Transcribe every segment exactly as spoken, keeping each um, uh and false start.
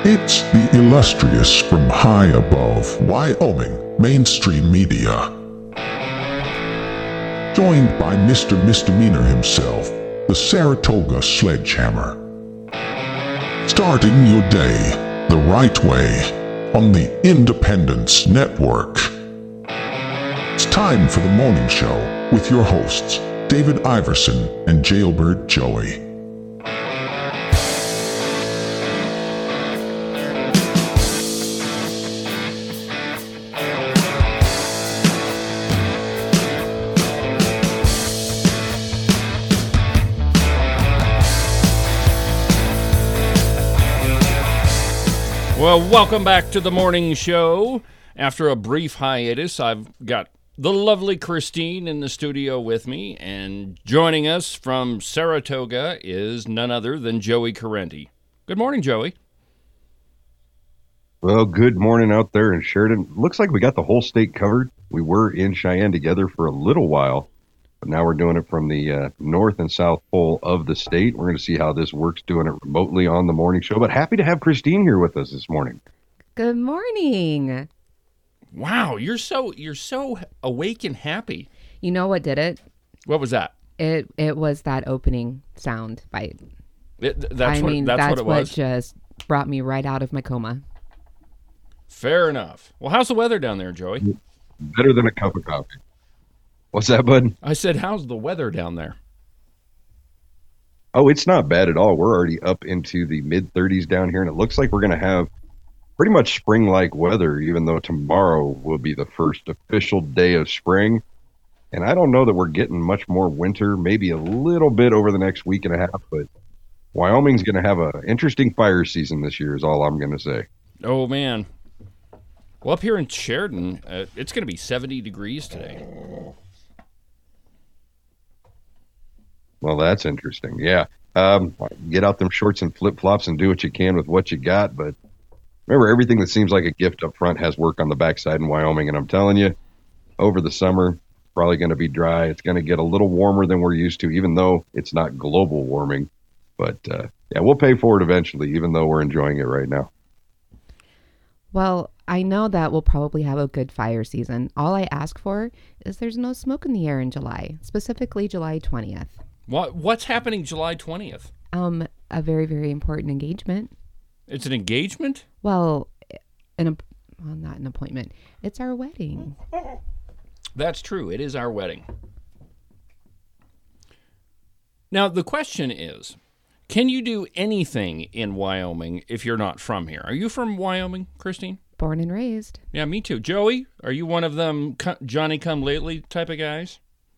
It's the illustrious from high above Wyoming mainstream media. Joined by Mister Misdemeanor himself, the Saratoga Sledgehammer. Starting your day the right way on the Independence Network. It's time for the morning show with your hosts, David Iverson and Jailbird Joey. Well, welcome back to the morning show. After a brief hiatus, I've got the lovely Christine in the studio with me, and joining us from Saratoga is none other than Joey Correnti. Good morning, Joey. Well, good morning out there in Sheridan. Looks like we got the whole state covered. We were in Cheyenne together for a little while, but now we're doing it from the uh, north and south pole of the state. We're going to see how this works doing it remotely on the morning show, but happy to have Christine here with us this morning. Good morning. Wow, you're so you're so awake and happy. You know what did it? What was that? It it was that opening sound bite. It, that's I what, mean, that's, that's what it was. what just brought me right out of my coma. Fair enough. Well, how's the weather down there, Joey? Better than a cup of coffee. What's that, bud? I said, how's the weather down there? Oh, it's not bad at all. We're already up into the mid thirties down here, and it looks like we're going to have pretty much spring-like weather, even though tomorrow will be the first official day of spring. And I don't know that we're getting much more winter, maybe a little bit over the next week and a half, but Wyoming's going to have an interesting fire season this year is all I'm going to say. Oh, man. Well, up here in Sheridan, uh, it's going to be seventy degrees today. Well, that's interesting. Yeah. Um, get out them shorts and flip-flops and do what you can with what you got. But remember, everything that seems like a gift up front has work on the backside in Wyoming. And I'm telling you, over the summer, probably going to be dry. It's going to get a little warmer than we're used to, even though it's not global warming. But, uh, yeah, we'll pay for it eventually, even though we're enjoying it right now. Well, I know that we'll probably have a good fire season. All I ask for is there's no smoke in the air in July, specifically July twentieth. What What's happening July twentieth? Um, a very, very important engagement. It's an engagement? Well, an well, not an appointment. It's our wedding. That's true. It is our wedding. Now, the question is, can you do anything in Wyoming if you're not from here? Are you from Wyoming, Christine? Born and raised. Yeah, me too. Joey, are you one of them Johnny-come-lately type of guys?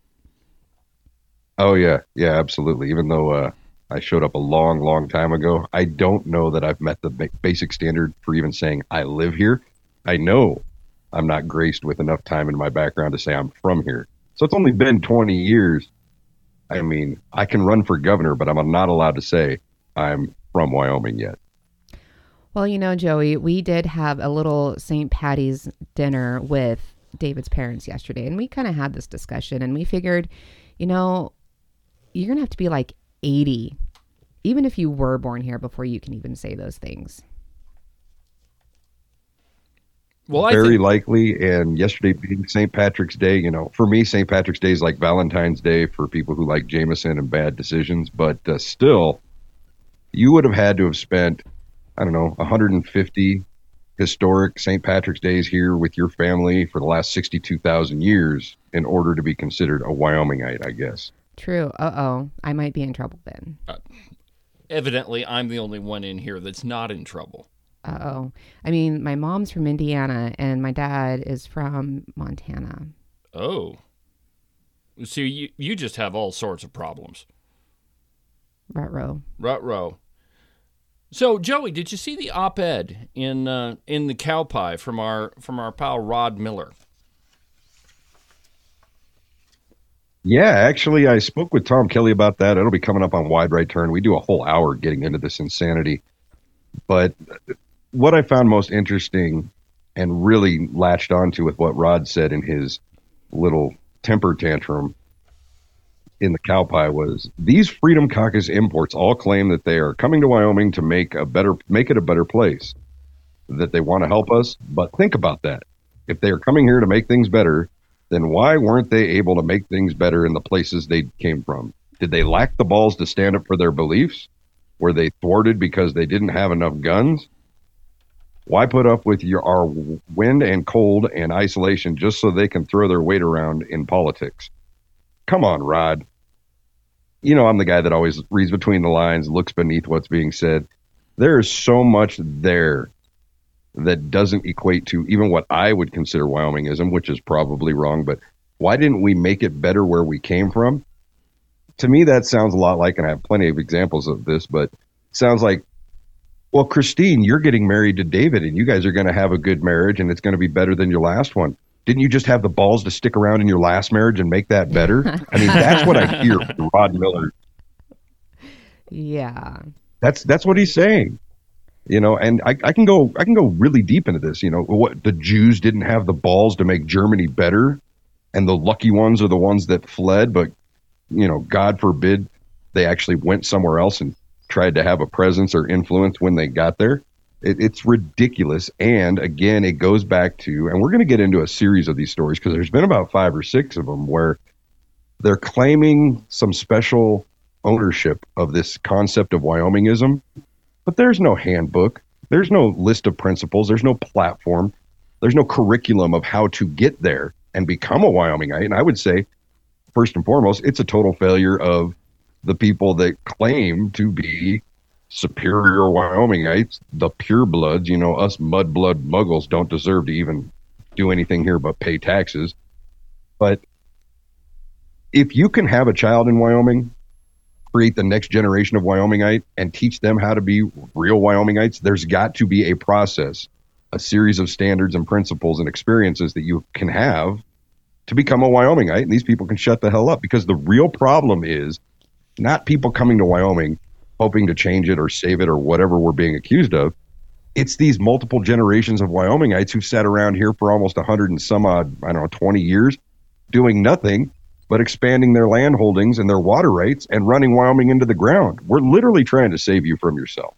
Oh, yeah. Yeah, absolutely. Even though uh, I showed up a long, long time ago, I don't know that I've met the ba- basic standard for even saying I live here. I know I'm not graced with enough time in my background to say I'm from here. So it's only been twenty years. I mean, I can run for governor, but I'm not allowed to say I'm from Wyoming yet. Well, you know, Joey, we did have a little Saint Patty's dinner with David's parents yesterday, and we kind of had this discussion, and we figured, you know, you're going to have to be like eighty, even if you were born here, before you can even say those things. Well, I Very think- likely, and yesterday being Saint Patrick's Day, you know, for me, Saint Patrick's Day is like Valentine's Day for people who like Jameson and bad decisions, but uh, still, you would have had to have spent, I don't know, one hundred fifty historic Saint Patrick's Days here with your family for the last sixty-two thousand years in order to be considered a Wyomingite, I guess. True. Uh-oh. I might be in trouble then. Uh, evidently, I'm the only one in here that's not in trouble. Uh-oh. I mean, my mom's from Indiana and my dad is from Montana. Oh. So you, you just have all sorts of problems. Ruh-roh. Ruh-roh. So, Joey, did you see the op-ed in uh, in the Cow Pie from our from our pal Rod Miller? Yeah, actually, I spoke with Tom Kelly about that. It'll be coming up on Wide Right Turn. We do a whole hour getting into this insanity. But what I found most interesting and really latched onto with what Rod said in his little temper tantrum, in the cow pie was these Freedom Caucus imports all claim that they are coming to Wyoming to make a better, make it a better place, that they want to help us. But think about that. If they are coming here to make things better, then why weren't they able to make things better in the places they came from? Did they lack the balls to stand up for their beliefs? Were they thwarted because they didn't have enough guns? Why put up with your our wind and cold and isolation just so they can throw their weight around in politics? Come on, Rod. You know, I'm the guy that always reads between the lines, looks beneath what's being said. There is so much there that doesn't equate to even what I would consider Wyomingism, which is probably wrong. But why didn't we make it better where we came from? To me, that sounds a lot like, and I have plenty of examples of this, but it sounds like, well, Christine, you're getting married to David, and you guys are going to have a good marriage, and it's going to be better than your last one. Didn't you just have the balls to stick around in your last marriage and make that better? I mean, that's what I hear from Rod Miller. Yeah. That's that's what he's saying. You know, and I, I can go I can go really deep into this. You know, what the Jews didn't have the balls to make Germany better, and the lucky ones are the ones that fled, but you know, God forbid they actually went somewhere else and tried to have a presence or influence when they got there. It, it's ridiculous. And again, it goes back to, and we're going to get into a series of these stories because there's been about five or six of them where they're claiming some special ownership of this concept of Wyomingism, but there's no handbook. There's no list of principles. There's no platform. There's no curriculum of how to get there and become a Wyomingite. And I would say, first and foremost, it's a total failure of the people that claim to be superior Wyomingites, the purebloods. You know, us mudblood muggles don't deserve to even do anything here but pay taxes. But if you can have a child in Wyoming, create the next generation of Wyomingite, and teach them how to be real Wyomingites, there's got to be a process, a series of standards and principles and experiences that you can have to become a Wyomingite, and these people can shut the hell up. Because the real problem is not people coming to Wyoming hoping to change it or save it or whatever we're being accused of. It's these multiple generations of Wyomingites who've sat around here for almost a hundred and some odd, I don't know, twenty years, doing nothing but expanding their land holdings and their water rights and running Wyoming into the ground. We're literally trying to save you from yourself.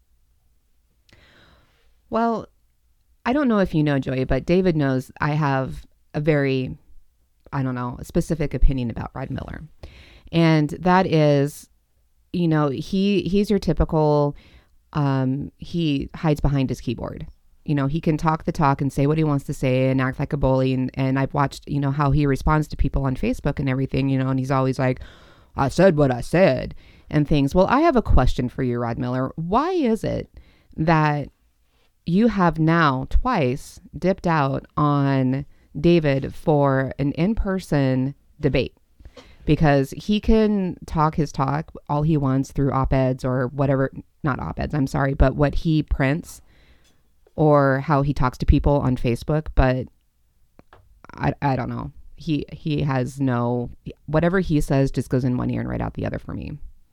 Well, I don't know if you know, Joey, but David knows I have a very, I don't know, a specific opinion about Rod Miller. And that is, you know, he he's your typical, um, he hides behind his keyboard. You know, he can talk the talk and say what he wants to say and act like a bully. And, and I've watched, you know, how he responds to people on Facebook and everything, you know, and he's always like, I said what I said and things. Well, I have a question for you, Rod Miller. Why is it that you have now twice dipped out on David for an in-person debate? Because he can talk his talk all he wants through op-eds or whatever, not op-eds, I'm sorry, but what he prints or how he talks to people on Facebook. But I, I don't know. He, he has no, whatever he says just goes in one ear and right out the other for me.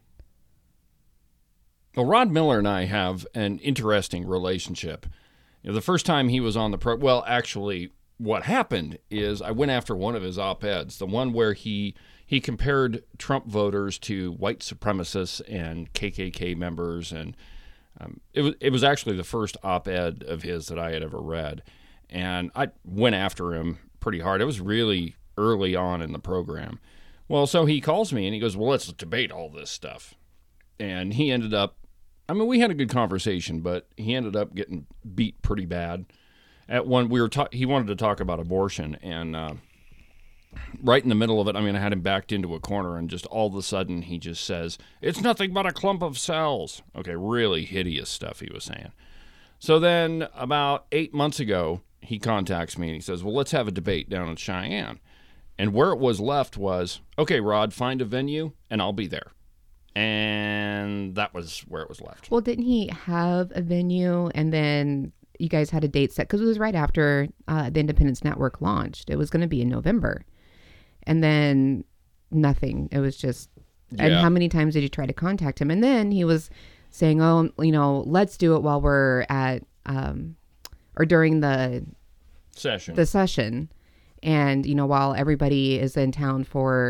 Well, Rod Miller and I have an interesting relationship. You know, the first time he was on the pro, well, actually, what happened is I went after one of his op-eds, the one where he he compared Trump voters to white supremacists and K K K members, and um, it was it was actually the first op-ed of his that I had ever read, and I went after him pretty hard. It was really early on in the program. Well, so he calls me and he goes, "Well, let's debate all this stuff," and he ended up. I mean, we had a good conversation, but he ended up getting beat pretty bad. At one, we were ta- he wanted to talk about abortion, and uh, right in the middle of it, I mean, I had him backed into a corner, and just all of a sudden, he just says, "It's nothing but a clump of cells." Okay, really hideous stuff he was saying. So then, about eight months ago, he contacts me, and he says, "Well, let's have a debate down in Cheyenne." And where it was left was, "Okay, Rod, find a venue, and I'll be there." And that was where it was left. Well, didn't he have a venue and then you guys had a date set? Because it was right after uh, the Independence Network launched. It was going to be in November. And then nothing. It was just, yeah. And how many times did you try to contact him? And then he was saying, oh, you know, let's do it while we're at, um, or during the session. The session. And, you know, while everybody is in town for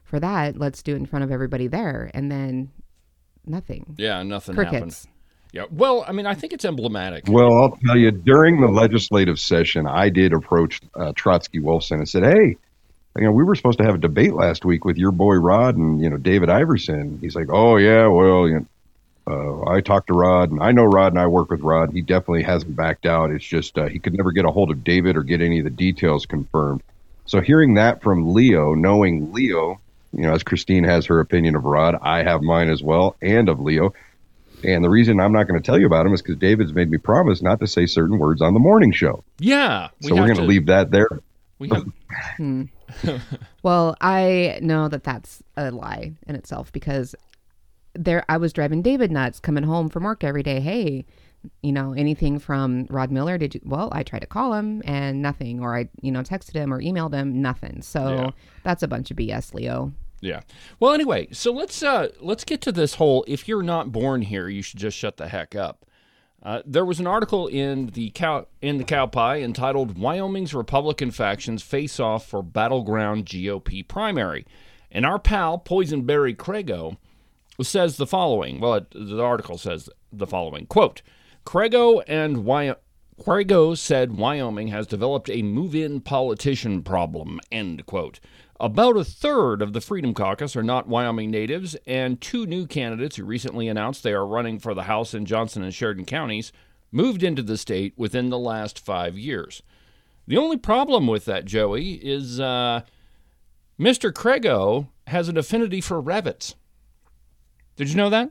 for that, let's do it in front of everybody there. And then nothing. Yeah, nothing Crickets. happened. Yeah. Well, I mean, I think it's emblematic. Well, I'll tell you, during the legislative session, I did approach uh, Trotsky Wolfson and said, hey, you know, we were supposed to have a debate last week with your boy Rod and, you know, David Iverson. He's like, oh, yeah, well, you know, uh, I talked to Rod, and I know Rod, and I work with Rod. He definitely hasn't backed out. It's just uh, he could never get a hold of David or get any of the details confirmed. So hearing that from Leo, knowing Leo, you know, as Christine has her opinion of Rod, I have mine as well, and of Leo. And the reason I'm not going to tell you about him is because David's made me promise not to say certain words on the morning show. Yeah. We so we're going to leave that there. We have... hmm. Well, I know that that's a lie in itself because there I was driving David nuts coming home from work every day. Hey, you know, anything from Rod Miller? Did you? Well, I tried to call him and nothing, or I, you know, texted him or emailed him, nothing. So Yeah. that's a bunch of B S, Leo. Yeah. Well, anyway, so let's uh, let's get to this whole. If you're not born here, you should just shut the heck up. Uh, there was an article in the cow in the Cow Pie entitled "Wyoming's Republican Factions Face Off for Battleground G O P Primary," and our pal Poison Barry Crego says the following. Well, it, the article says the following quote: Crego and Wy- Crego said Wyoming has developed a move-in politician problem. End quote. About a third of the Freedom Caucus are not Wyoming natives, and two new candidates who recently announced they are running for the House in Johnson and Sheridan counties moved into the state within the last five years. The only problem with that, Joey, is uh, Mister Crego has an affinity for rabbits. Did you know that?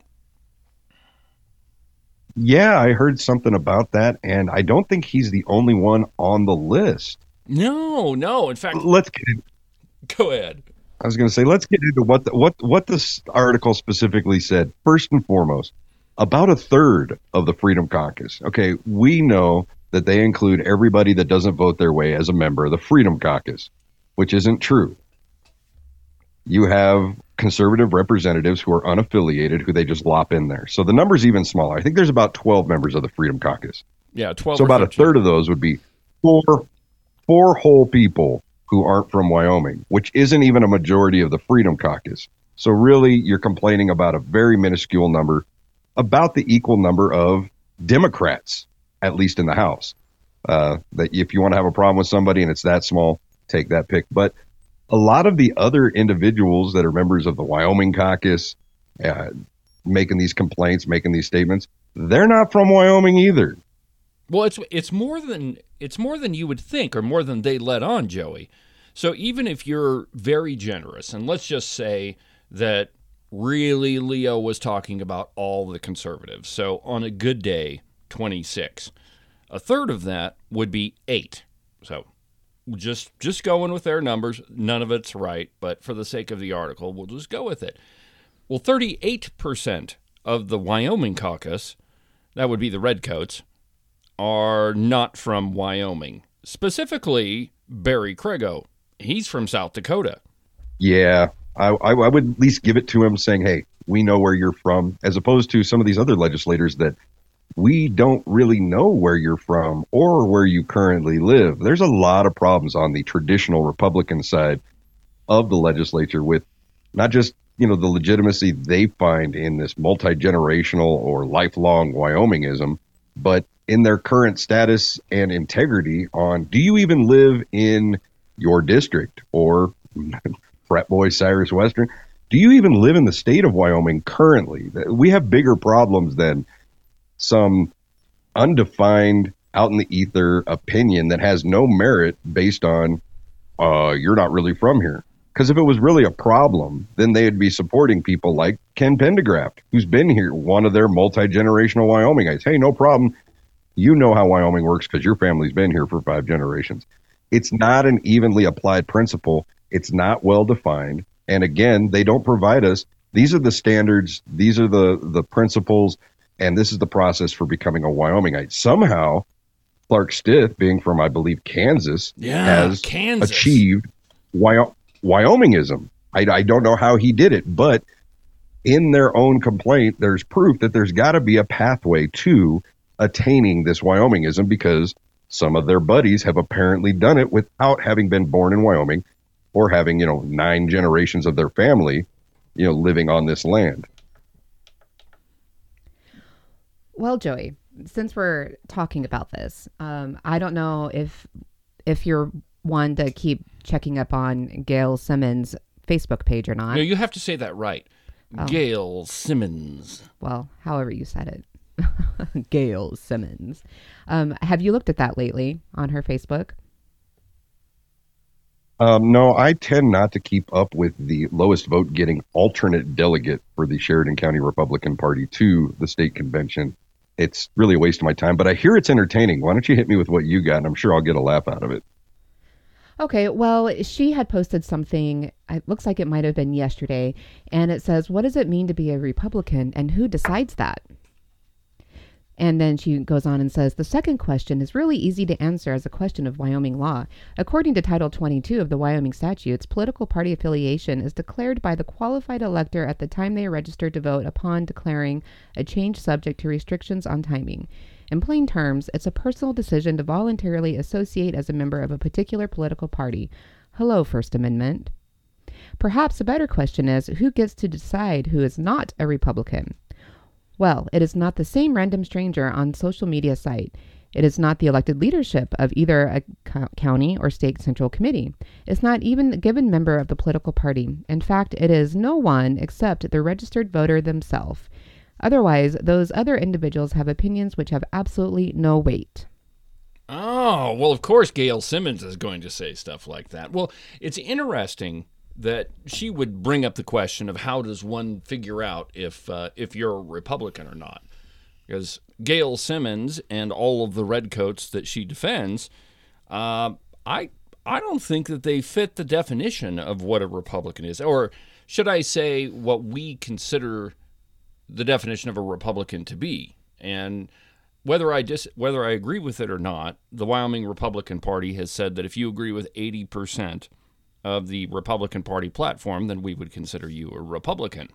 Yeah, I heard something about that, and I don't think he's the only one on the list. No, no. In fact, let's get in. Go ahead. I was going to say, let's get into what the, what what this article specifically said. First and foremost, about a third of the Freedom Caucus. Okay, we know that they include everybody that doesn't vote their way as a member of the Freedom Caucus, which isn't true. You have conservative representatives who are unaffiliated, who they just lop in there. So the number's even smaller. I think there's about twelve members of the Freedom Caucus. Yeah, twelve. So about a third of those would be four, four whole people who aren't from Wyoming, which isn't even a majority of the Freedom Caucus. So really, you're complaining about a very minuscule number, about the equal number of Democrats, at least in the House. Uh, that if you want to have a problem with somebody and it's that small, take that pick. But a lot of the other individuals that are members of the Wyoming Caucus, uh, making these complaints, making these statements, they're not from Wyoming either. Well, it's it's more than it's more than you would think, or more than they let on, Joey. So even if you're very generous, and let's just say that really Leo was talking about all the conservatives. So on a good day, twenty-six. A third of that would be eight. So just just going with their numbers, none of it's right, but for the sake of the article, we'll just go with it. Well, thirty-eight percent of the Wyoming caucus, that would be the redcoats, are not from Wyoming. Specifically, Barry Crego. He's from South Dakota. Yeah, I, I, I would at least give it to him saying, hey, we know where you're from, as opposed to some of these other legislators that we don't really know where you're from or where you currently live. There's a lot of problems on the traditional Republican side of the legislature with not just, you know, the legitimacy they find in this multi-generational or lifelong Wyomingism, but in their current status and integrity on, do you even live in your district? Or frat boy Cyrus Western, do you even live in the state of Wyoming currently? We have bigger problems than some undefined, out in the ether opinion that has no merit based on uh, you're not really from here. Because if it was really a problem, then they'd be supporting people like Ken Pendergraft, who's been here, one of their multi-generational Wyomingites. Hey, no problem. You know how Wyoming works because your family's been here for five generations. It's not an evenly applied principle. It's not well defined. And again, they don't provide us. These are the standards. These are the, the principles. And this is the process for becoming a Wyomingite. Somehow, Clark Stith, being from, I believe, Kansas, yeah, has Kansas. achieved Wy- Wyomingism. I, I don't know how he did it, but in their own complaint, there's proof that there's got to be a pathway to attaining this Wyomingism because some of their buddies have apparently done it without having been born in Wyoming or having, you know, nine generations of their family, you know, living on this land. Well, Joey, since we're talking about this, um, I don't know if if you're one to keep checking up on Gail Simmons' Facebook page or not. No, you have to say that right. Oh. Gail Simmons. Well, however you said it. Gail Simmons. Um, have you looked at that lately on her Facebook? Um, no, I tend not to keep up with the lowest vote getting alternate delegate for the Sheridan County Republican Party to the state convention. It's really a waste of my time, but I hear it's entertaining. Why don't you hit me with what you got, and I'm sure I'll get a laugh out of it. Okay, well, she had posted something, it looks like it might have been yesterday, and it says, what does it mean to be a Republican, and who decides that? And then she goes on and says, the second question is really easy to answer as a question of Wyoming law. According to Title twenty-two of the Wyoming statutes, political party affiliation is declared by the qualified elector at the time they are registered to vote upon declaring a change subject to restrictions on timing. In plain terms, it's a personal decision to voluntarily associate as a member of a particular political party. Hello, First Amendment. Perhaps a better question is, who gets to decide who is not a Republican? Well, it is not the same random stranger on social media site. It is not the elected leadership of either a co- county or state central committee. It's not even a given member of the political party. In fact, it is no one except the registered voter themselves. Otherwise, those other individuals have opinions which have absolutely no weight. Oh, well, of course Gail Simmons is going to say stuff like that. Well, it's interesting that she would bring up the question of how does one figure out if uh, if you're a Republican or not. Because Gail Simmons and all of the redcoats that she defends, uh, I I don't think that they fit the definition of what a Republican is. Or should I say what we consider the definition of a Republican to be. And whether I dis- whether I agree with it or not, the Wyoming Republican Party has said that if you agree with eighty percent of the Republican Party platform, then we would consider you a Republican.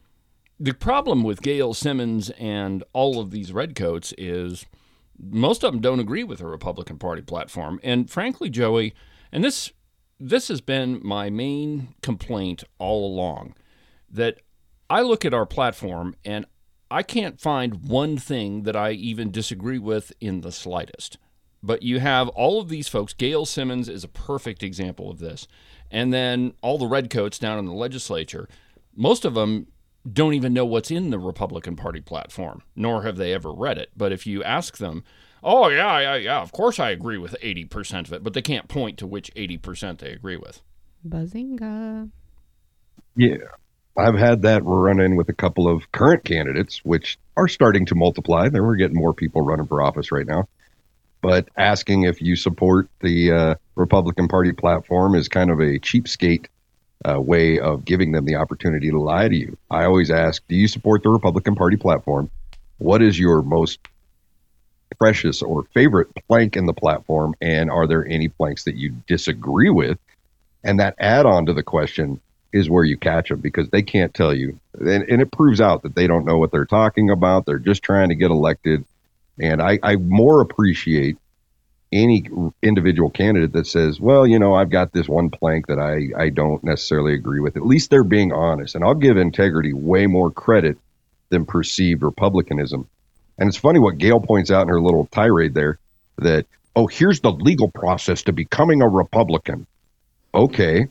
The problem with Gail Simmons and all of these redcoats is most of them don't agree with the Republican Party platform. And frankly, Joey, and this this has been my main complaint all along, that I look at our platform and I can't find one thing that I even disagree with in the slightest. But you have all of these folks. Gail Simmons is a perfect example of this. And then all the redcoats down in the legislature, most of them don't even know what's in the Republican Party platform, nor have they ever read it. But if you ask them, oh, yeah, yeah, yeah, of course I agree with eighty percent of it, but they can't point to which eighty percent they agree with. Bazinga. Yeah. I've had that run in with a couple of current candidates, which are starting to multiply. There we're getting more people running for office right now. But asking if you support the uh, Republican Party platform is kind of a cheapskate uh, way of giving them the opportunity to lie to you. I always ask, do you support the Republican Party platform? What is your most precious or favorite plank in the platform? And are there any planks that you disagree with? And that add-on to the question is where you catch them, because they can't tell you. And, and it proves out that they don't know what they're talking about. They're just trying to get elected. And I, I more appreciate any individual candidate that says, well, you know, I've got this one plank that I, I don't necessarily agree with. At least they're being honest. And I'll give integrity way more credit than perceived republicanism. And it's funny what Gail points out in her little tirade there, that, oh, here's the legal process to becoming a Republican. Okay.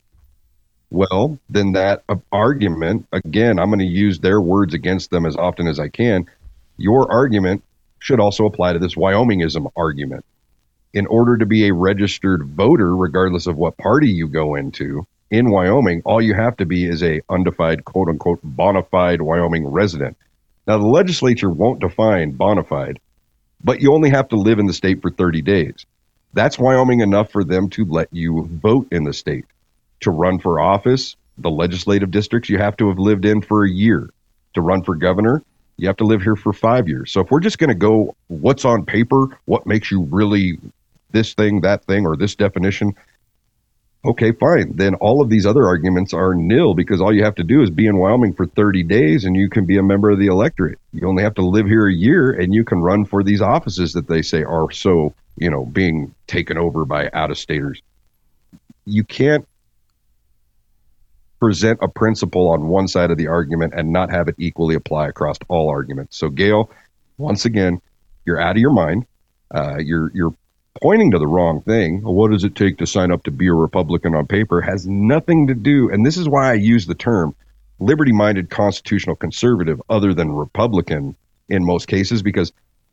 Well, then that argument, again, I'm going to use their words against them as often as I can. Your argument should also apply to this Wyomingism argument. In order to be a registered voter, regardless of what party you go into, in Wyoming, all you have to be is a undefined, quote unquote, bona fide Wyoming resident. Now, the legislature won't define bona fide, but you only have to live in the state for thirty days. That's Wyoming enough for them to let you vote in the state. To run for office, the legislative districts, you have to have lived in for a year. To run for governor, you have to live here for five years. So if we're just going to go what's on paper, what makes you really this thing, that thing, or this definition, okay, fine. Then all of these other arguments are nil, because all you have to do is be in Wyoming for thirty days and you can be a member of the electorate. You only have to live here a year and you can run for these offices that they say are so, you know, being taken over by out-of-staters. You can't present a principle on one side of the argument and not have it equally apply across all arguments. So, Gail, once again, you're out of your mind. Uh, you're you're pointing to the wrong thing. What does it take to sign up to be a Republican on paper? Has nothing to do, and this is why I use the term liberty-minded constitutional conservative other than Republican in most cases, because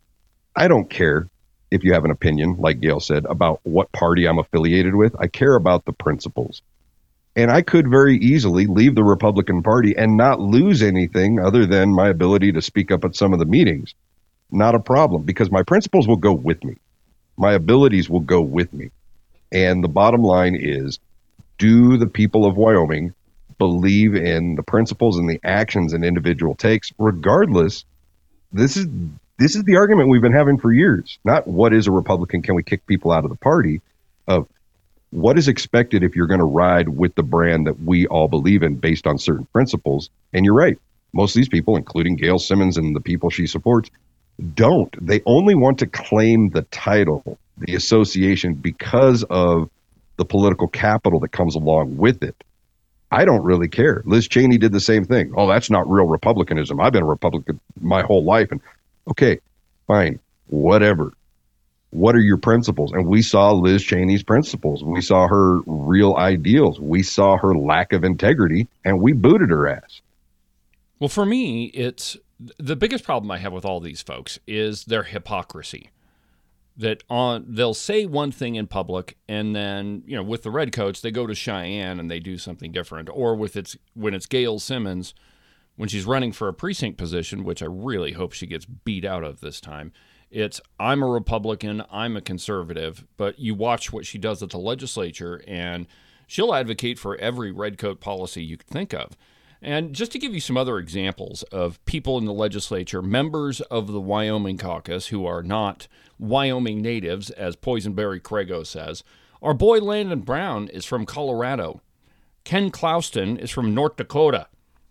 I don't care if you have an opinion, like Gail said, about what party I'm affiliated with. I care about the principles. And I could very easily leave the Republican Party and not lose anything other than my ability to speak up at some of the meetings. Not a problem, because my principles will go with me. My abilities will go with me. And the bottom line is, do the people of Wyoming believe in the principles and the actions an individual takes? Regardless, this is this is the argument we've been having for years. Not what is a Republican, can we kick people out of the party? Of what is expected if you're going to ride with the brand that we all believe in based on certain principles. And you're right. Most of these people, including Gail Simmons and the people she supports, don't. They only want to claim the title, the association, because of the political capital that comes along with it. I don't really care. Liz Cheney did the same thing. Oh, that's not real Republicanism. I've been a Republican my whole life. And okay, fine, whatever. What are your principles? And we saw Liz Cheney's principles. We saw her real ideals. We saw her lack of integrity, and we booted her ass. Well, for me, it's the biggest problem I have with all these folks is their hypocrisy. That on they'll say one thing in public, and then, you know, with the Redcoats, they go to Cheyenne and they do something different. Or with its when it's Gail Simmons, when she's running for a precinct position, which I really hope she gets beat out of this time, it's I'm a Republican, I'm a conservative, but you watch what she does at the legislature, and she'll advocate for every Redcoat policy you could think of. And just to give you some other examples of people in the legislature, members of the Wyoming caucus who are not Wyoming natives, as Poison Barry Crago says, our boy Landon Brown is from Colorado. Ken Clouston is from North Dakota.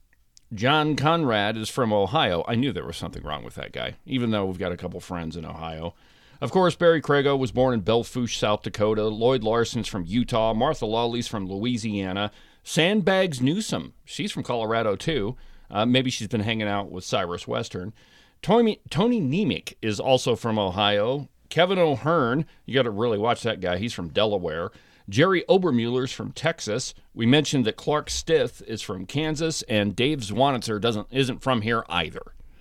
John Conrad is from Ohio. I knew there was something wrong with that guy, even though we've got a couple friends in Ohio. Of course, Barry Crago was born in Belfouche, South Dakota. Lloyd Larson's from Utah. Martha Lawley's from Louisiana. Sandbags Newsom, she's from Colorado too. Uh, maybe she's been hanging out with Cyrus Western. Tony, Tony Nemec is also from Ohio. Kevin O'Hearn, you got to really watch that guy. He's from Delaware. Jerry Obermuller's from Texas. We mentioned that Clark Stith is from Kansas, and Dave Zwanitzer doesn't isn't from here either.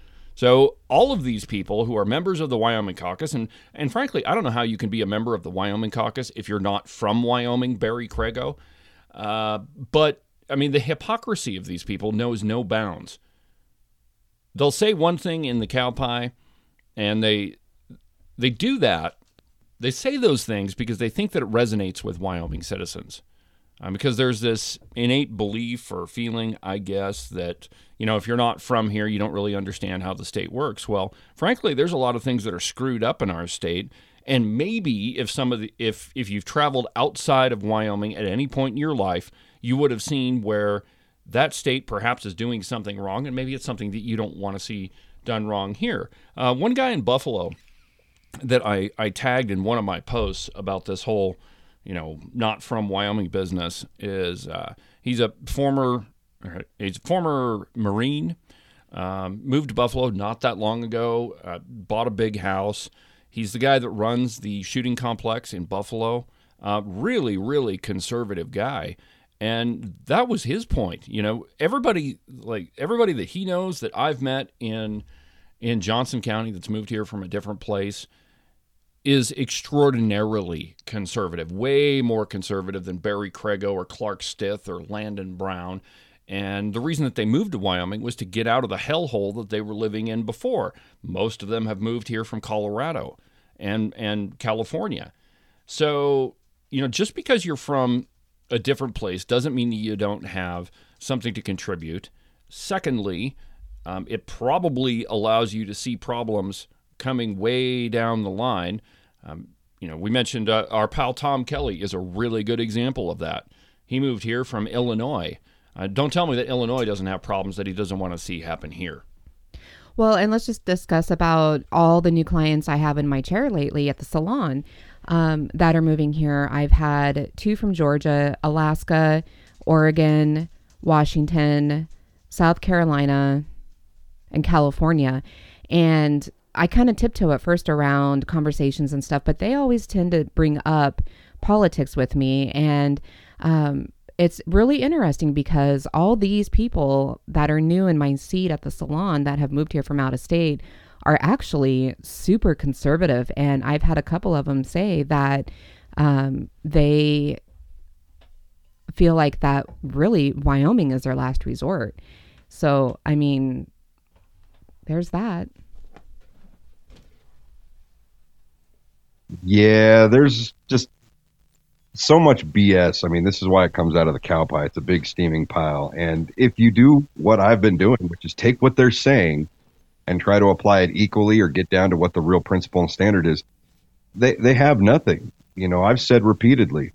So all of these people who are members of the Wyoming caucus, and, and frankly, I don't know how you can be a member of the Wyoming caucus if you're not from Wyoming, Barry Crago. Uh, but, I mean, the hypocrisy of these people knows no bounds. They'll say one thing in the cow pie, and they they do that. They say those things because they think that it resonates with Wyoming citizens. Um, because there's this innate belief or feeling, I guess, that, you know, if you're not from here, you don't really understand how the state works. Well, frankly, there's a lot of things that are screwed up in our state. And maybe if some of the, if if you've traveled outside of Wyoming at any point in your life, you would have seen where that state perhaps is doing something wrong, and maybe it's something that you don't want to see done wrong here. Uh, one guy in Buffalo that I, I tagged in one of my posts about this whole, you know, not from Wyoming business is uh, he's a former he's a former Marine, um, moved to Buffalo not that long ago, uh, bought a big house. He's the guy that runs the shooting complex in Buffalo. Uh, really, really conservative guy. And that was his point. You know, everybody like everybody that he knows that I've met in in Johnson County that's moved here from a different place is extraordinarily conservative, way more conservative than Barry Crago or Clark Stith or Landon Brown. And the reason that they moved to Wyoming was to get out of the hellhole that they were living in before. Most of them have moved here from Colorado and and California. So, you know, just because you're from a different place doesn't mean that you don't have something to contribute. Secondly, um, it probably allows you to see problems coming way down the line. Um, you know, we mentioned uh, our pal Tom Kelly is a really good example of that. He moved here from Illinois. Uh, don't tell me that Illinois doesn't have problems that he doesn't want to see happen here. Well, and let's just discuss about all the new clients I have in my chair lately at the salon um, that are moving here. I've had two from Georgia, Alaska, Oregon, Washington, South Carolina, and California. And I kind of tiptoe at first around conversations and stuff, but they always tend to bring up politics with me. And um, it's really interesting because all these people that are new in my seat at the salon that have moved here from out of state are actually super conservative. And I've had a couple of them say that um, they feel like that really Wyoming is their last resort. So, I mean, there's that. Yeah, there's just so much B S. I mean, this is why it comes out of the cow pie. It's a big steaming pile. And if you do what I've been doing, which is take what they're saying and try to apply it equally or get down to what the real principle and standard is, they, they have nothing. You know, I've said repeatedly,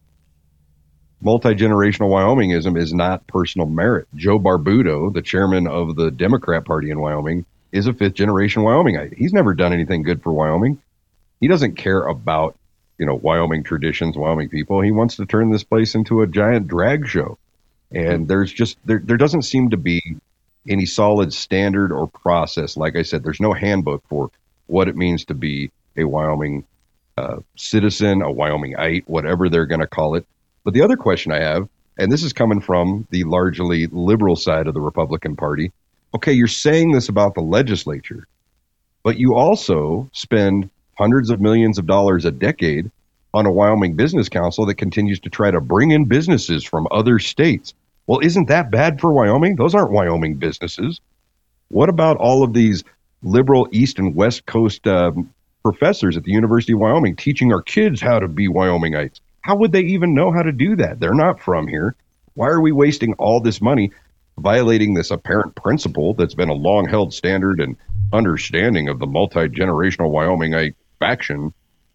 multi-generational Wyomingism is not personal merit. Joe Barbudo, the chairman of the Democrat Party in Wyoming, is a fifth-generation Wyomingite. He's never done anything good for Wyoming. He doesn't care about, you know, Wyoming traditions, Wyoming people. He wants to turn this place into a giant drag show. And there's just, there, there doesn't seem to be any solid standard or process. Like I said, there's no handbook for what it means to be a Wyoming uh, citizen, a Wyomingite, whatever they're going to call it. But the other question I have, and this is coming from the largely liberal side of the Republican Party, okay, you're saying this about the legislature, but you also spend hundreds of millions of dollars a decade on a Wyoming Business Council that continues to try to bring in businesses from other states. Well, isn't that bad for Wyoming? Those aren't Wyoming businesses. What about all of these liberal East and West Coast um, professors at the University of Wyoming teaching our kids how to be Wyomingites? How would they even know how to do that? They're not from here. Why are we wasting all this money violating this apparent principle that's been a long-held standard and understanding of the multi-generational Wyomingite faction?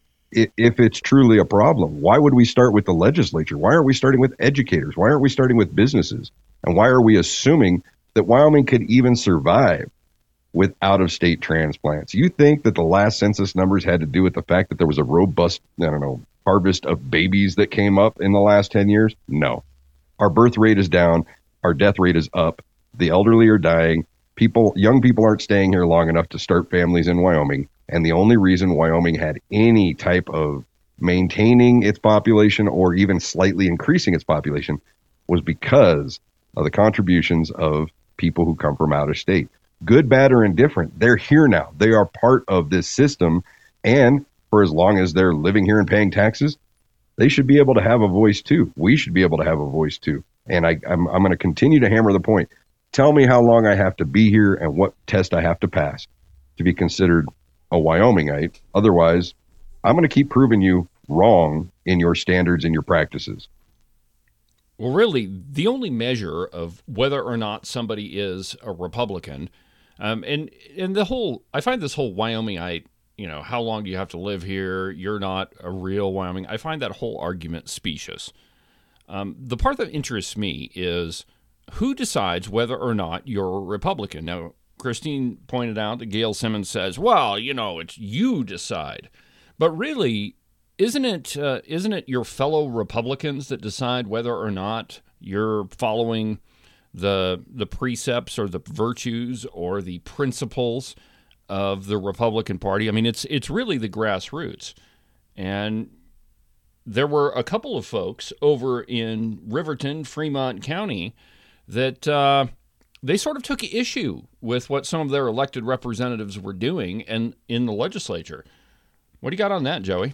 If it's truly a problem, why would we start with the legislature? Why aren't we starting with educators? Why aren't we starting with businesses? And why are we assuming that Wyoming could even survive with out-of-state transplants? You think that the last census numbers had to do with the fact that there was a robust, I don't know, harvest of babies that came up in the last ten years? No. Our birth rate is down. Our death rate is up. The elderly are dying. People, young people aren't staying here long enough to start families in Wyoming. And the only reason Wyoming had any type of maintaining its population or even slightly increasing its population was because of the contributions of people who come from out of state. Good, bad, or indifferent, they're here now. They are part of this system. And for as long as they're living here and paying taxes, they should be able to have a voice too. We should be able to have a voice too. And I, I'm, I'm going to continue to hammer the point. Tell me how long I have to be here and what test I have to pass to be considered a Wyomingite. Otherwise, I'm going to keep proving you wrong in your standards and your practices. Well, really, the only measure of whether or not somebody is a Republican, um, and and the whole, I find this whole Wyomingite, you know, how long do you have to live here? You're not a real Wyoming. I find that whole argument specious. Um, the part that interests me is who decides whether or not you're a Republican. Now, Christine pointed out that Gail Simmons says, well, you know, it's you decide. But really, isn't it uh, isn't it your fellow Republicans that decide whether or not you're following the the precepts or the virtues or the principles of the Republican Party? I mean, it's it's really the grassroots. And there were a couple of folks over in Riverton, Fremont County, that uh, they sort of took issue with what some of their elected representatives were doing and in the legislature. What do you got on that, Joey?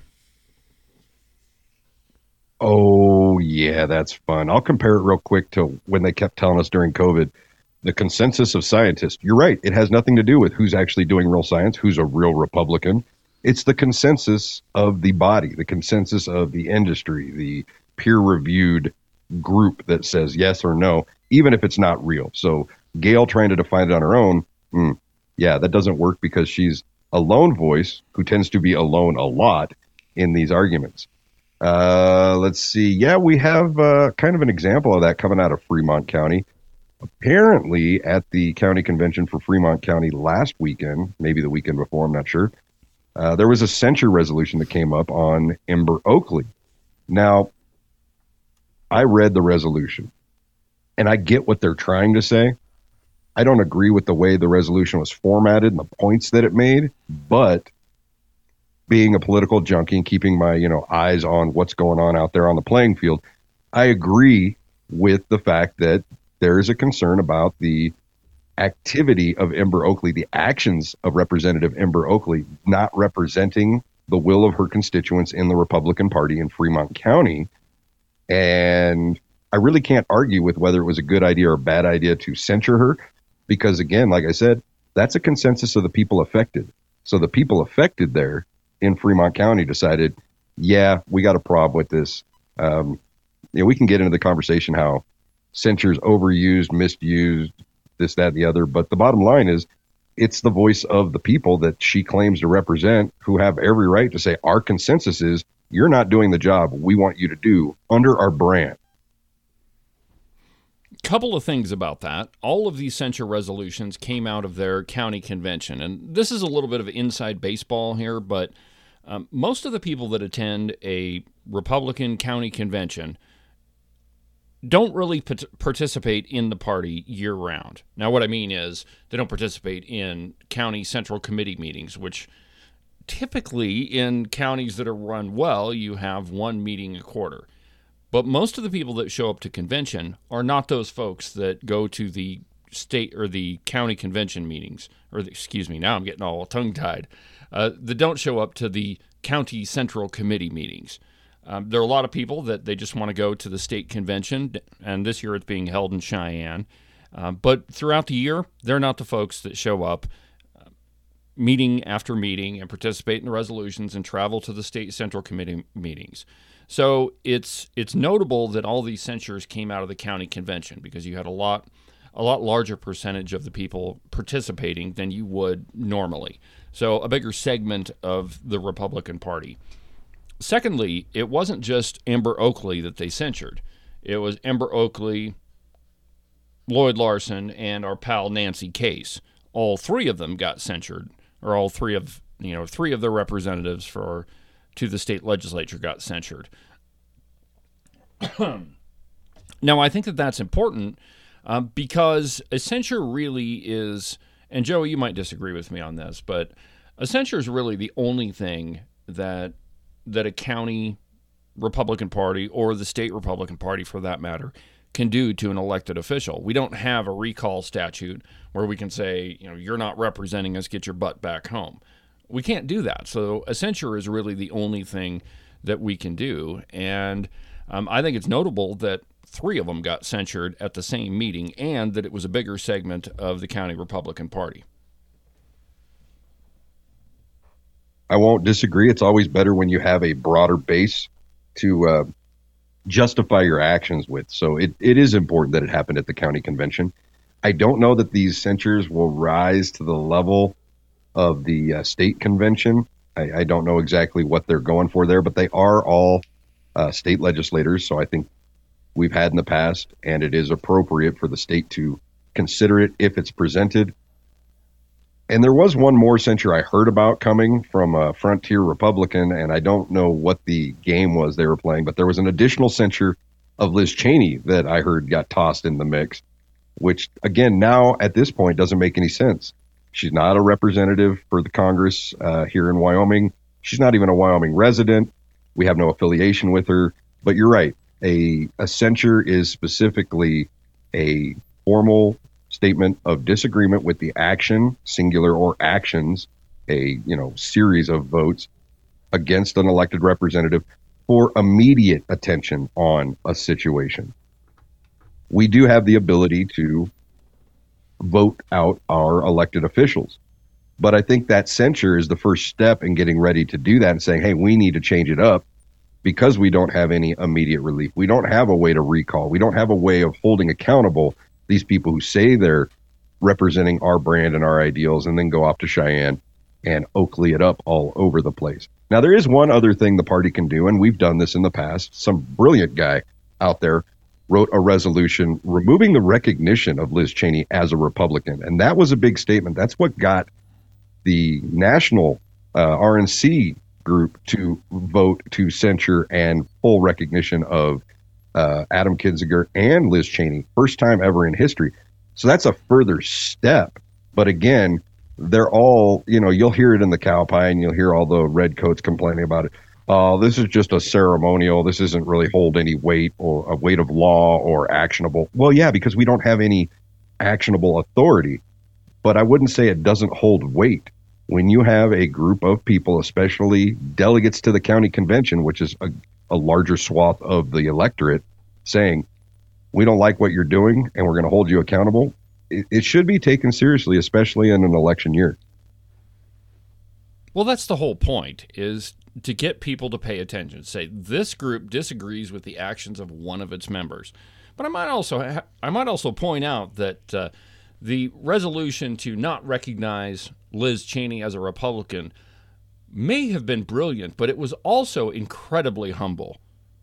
Oh, yeah, that's fun. I'll compare it real quick to when they kept telling us during COVID, the consensus of scientists. You're right. It has nothing to do with who's actually doing real science, who's a real Republican. It's the consensus of the body, the consensus of the industry, the peer-reviewed group that says yes or no, even if it's not real. So Gail trying to define it on her own, mm, yeah, that doesn't work because she's a lone voice who tends to be alone a lot in these arguments. Uh, let's see. Yeah, we have uh, kind of an example of that coming out of Fremont County. Apparently, at the county convention for Fremont County last weekend, maybe the weekend before, I'm not sure, uh, there was a censure resolution that came up on Ember Oakley. Now, I read the resolution, and I get what they're trying to say. I don't agree with the way the resolution was formatted and the points that it made, but being a political junkie and keeping my, you know, eyes on what's going on out there on the playing field, I agree with the fact that there is a concern about the activity of Ember Oakley, the actions of Representative Ember Oakley not representing the will of her constituents in the Republican Party in Fremont County. And I really can't argue with whether it was a good idea or a bad idea to censure her, because again, like I said, that's a consensus of the people affected. So the people affected there in Fremont County decided, yeah, we got a problem with this. Um, you know, we can get into the conversation how censure is overused, misused, this, that, and the other. But the bottom line is it's the voice of the people that she claims to represent, who have every right to say our consensus is you're not doing the job we want you to do under our brand. Couple of things about that. All of these censure resolutions came out of their county convention. And this is a little bit of inside baseball here, but um, most of the people that attend a Republican county convention don't really pat- participate in the party year-round. Now, what I mean is they don't participate in county central committee meetings, which typically in counties that are run well, you have one meeting a quarter. But most of the people that show up to convention are not those folks that go to the state or the county convention meetings, or the, excuse me, now I'm getting all tongue-tied, uh, that don't show up to the county central committee meetings. Um, there are a lot of people that they just want to go to the state convention, and this year it's being held in Cheyenne. Uh, but throughout the year, they're not the folks that show up uh, meeting after meeting and participate in the resolutions and travel to the state central committee meetings. So it's it's notable that all these censures came out of the county convention, because you had a lot a lot larger percentage of the people participating than you would normally. So a bigger segment of the Republican Party. Secondly, it wasn't just Ember Oakley that they censured. It was Ember Oakley, Lloyd Larson, and our pal Nancy Case. All three of them got censured, or all three of you know three of their representatives for to the state legislature got censured. Now, I think that that's important uh, because a censure really is, and Joey, you might disagree with me on this, but a censure is really the only thing that that a county Republican Party, or the state Republican Party for that matter, can do to an elected official. We don't have a recall statute where we can say, you know, you're not representing us, get your butt back home. We can't do that. So a censure is really the only thing that we can do. And um, I think it's notable that three of them got censured at the same meeting, and that it was a bigger segment of the county Republican Party. I won't disagree. It's always better when you have a broader base to uh, justify your actions with. So it, it is important that it happened at the county convention. I don't know that these censures will rise to the level of the uh, state convention. I, I don't know exactly what they're going for there, but they are all uh, state legislators. So I think we've had in the past, and it is appropriate for the state to consider it if it's presented. And there was one more censure I heard about coming from a Frontier Republican, and I don't know what the game was they were playing, but there was an additional censure of Liz Cheney that I heard got tossed in the mix, which, again, now at this point doesn't make any sense. She's not a representative for the Congress uh, here in Wyoming. She's not even a Wyoming resident. We have no affiliation with her. But you're right. A, a censure is specifically a formal statement of disagreement with the action, singular or actions, a you know series of votes against an elected representative for immediate attention on a situation. We do have the ability to vote out our elected officials, but I think that censure is the first step in getting ready to do that and saying, hey, we need to change it up because we don't have any immediate relief. We don't have a way to recall. We don't have a way of holding accountable these people who say they're representing our brand and our ideals and then go off to Cheyenne and Oakley it up all over the place. Now, there is one other thing the party can do, and we've done this in the past. Some brilliant guy out there wrote a resolution removing the recognition of Liz Cheney as a Republican. And that was a big statement. That's what got the national uh, R N C group to vote to censure and full recognition of uh, Adam Kinzinger and Liz Cheney. First time ever in history. So that's a further step. But again, they're all, you know, you'll hear it in the cow pie and you'll hear all the redcoats complaining about it. Oh, uh, this is just a ceremonial. This doesn't really hold any weight or a weight of law or actionable. Well, yeah, because we don't have any actionable authority. But I wouldn't say it doesn't hold weight. When you have a group of people, especially delegates to the county convention, which is a, a larger swath of the electorate, saying, we don't like what you're doing and we're going to hold you accountable, it, it should be taken seriously, especially in an election year. Well, that's the whole point, is to get people to pay attention. Say, this group disagrees with the actions of one of its members. But I might also ha- I might also point out that uh, the resolution to not recognize Liz Cheney as a Republican may have been brilliant, but it was also incredibly humble.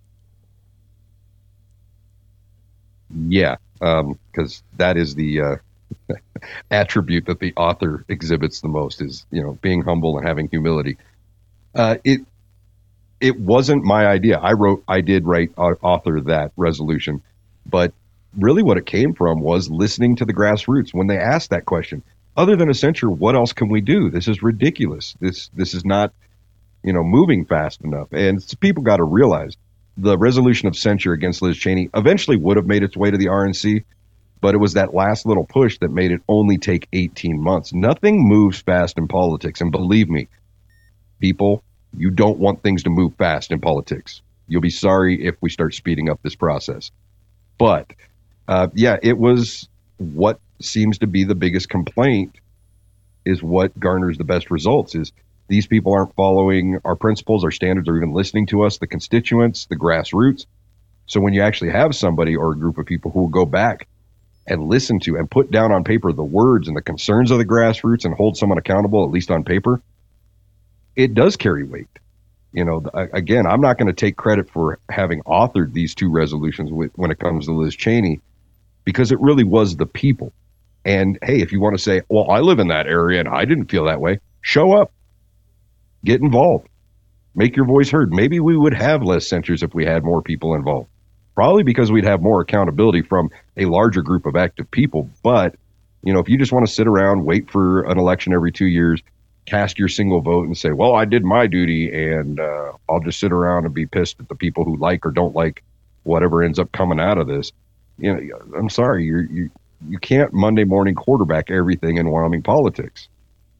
Yeah, because um, that is the uh, attribute that the author exhibits the most, is, you know, being humble and having humility. Uh, it it wasn't my idea. I wrote, I did write, uh, author that resolution, but really what it came from was listening to the grassroots when they asked that question. Other than a censure, what else can we do? This is ridiculous. This this is not, you know, moving fast enough. And people got to realize the resolution of censure against Liz Cheney eventually would have made its way to the R N C, but it was that last little push that made it only take eighteen months. Nothing moves fast in politics. And believe me, people, you don't want things to move fast in politics. You'll be sorry if we start speeding up this process. But, uh, yeah, it was what seems to be the biggest complaint, is what garners the best results, is these people aren't following our principles, our standards, or even listening to us, the constituents, the grassroots. So when you actually have somebody or a group of people who will go back and listen to and put down on paper the words and the concerns of the grassroots and hold someone accountable, at least on paper, it does carry weight. You know, again, I'm not going to take credit for having authored these two resolutions with, when it comes to Liz Cheney, because it really was the people. And hey, if you want to say, well, I live in that area and I didn't feel that way, show up, get involved, make your voice heard. Maybe we would have less censures if we had more people involved, probably because we'd have more accountability from a larger group of active people. But, you know, if you just want to sit around, wait for an election every two years, cast your single vote and say, well, I did my duty and uh, I'll just sit around and be pissed at the people who like or don't like whatever ends up coming out of this. You know, I'm sorry, you're, you you can't Monday morning quarterback everything in Wyoming politics.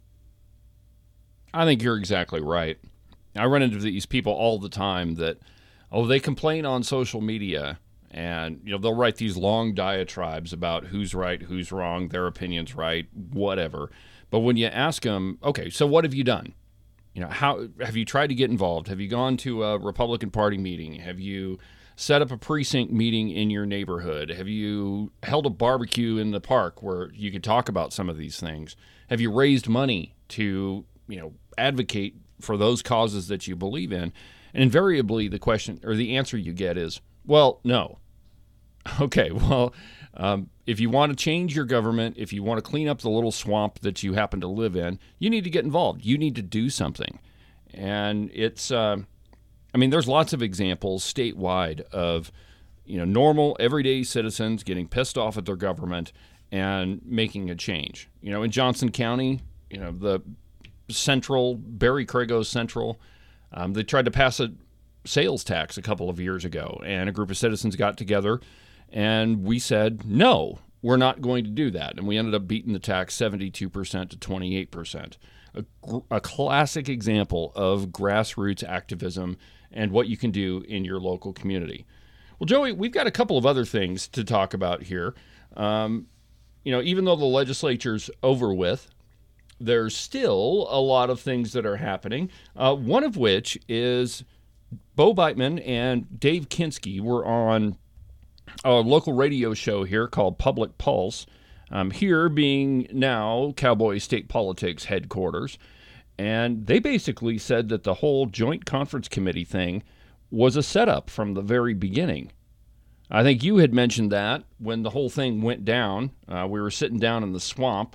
I think you're exactly right. I run into these people all the time that, oh, they complain on social media, and you know they'll write these long diatribes about who's right, who's wrong, their opinion's right, whatever. But when you ask them, okay, so what have you done? You know, how have you tried to get involved? Have you gone to a Republican Party meeting? Have you set up a precinct meeting in your neighborhood? Have you held a barbecue in the park where you could talk about some of these things? Have you raised money to, you know, advocate for those causes that you believe in? And invariably the question or the answer you get is, well, no. Okay, well, um, if you want to change your government, if you want to clean up the little swamp that you happen to live in, you need to get involved. You need to do something. And it's, uh, I mean, there's lots of examples statewide of, you know, normal, everyday citizens getting pissed off at their government and making a change. You know, in Johnson County, you know, the Central, Barry Crago Central, um, they tried to pass a sales tax a couple of years ago, and a group of citizens got together, and we said, no, we're not going to do that. And we ended up beating the tax seventy-two percent to twenty-eight percent. A, a classic example of grassroots activism and what you can do in your local community. Well, Joey, we've got a couple of other things to talk about here. Um, you know, even though the legislature's over with, there's still a lot of things that are happening, uh, one of which is Bo Beitman and Dave Kinski were on a local radio show here called Public Pulse, um, here being now Cowboy State Politics headquarters. And they basically said that the whole Joint Conference Committee thing was a setup from the very beginning. I think you had mentioned that when the whole thing went down. Uh, we were sitting down in the swamp,